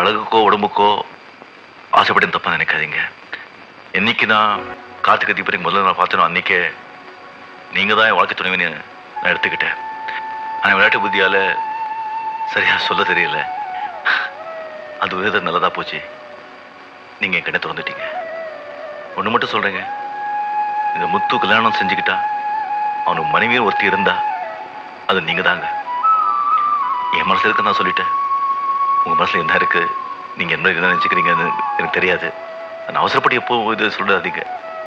அழகுக்கோ உடம்புக்கோ ஆசைப்பட்டு தப்பா நினைக்காதீங்க. என்னைக்கு நான் கார்த்திகை தீபத்துக்கு முதல்ல நான் பார்த்தேனோ அன்னைக்கே நீங்க தான் என் வாழ்க்கை துணைவின்னு நான் எடுத்துக்கிட்டேன். ஆனால் விளையாட்டு புத்தியால சரியா சொல்ல தெரியல. அது விதம் நல்லதா போச்சு. நீங்க என் கிட்ட திறந்துட்டீங்க. ஒண்ணு மட்டும் சொல்றேங்க, இந்த முத்து கல்யாணம் செஞ்சுக்கிட்டா அவனுக்கு மனைவியும் ஒருத்தி இருந்தா அது நீங்க தாங்க. என் மனசுல இருக்கு நான் சொல்லிட்டேன். உங்க மனசுல என்ன இருக்கு, நீங்க என்ன நினைச்சுக்கிறீங்கன்னு எனக்கு தெரியாது. நான் அவசரப்பட்டு எப்போ இது சொல்றாதீங்க.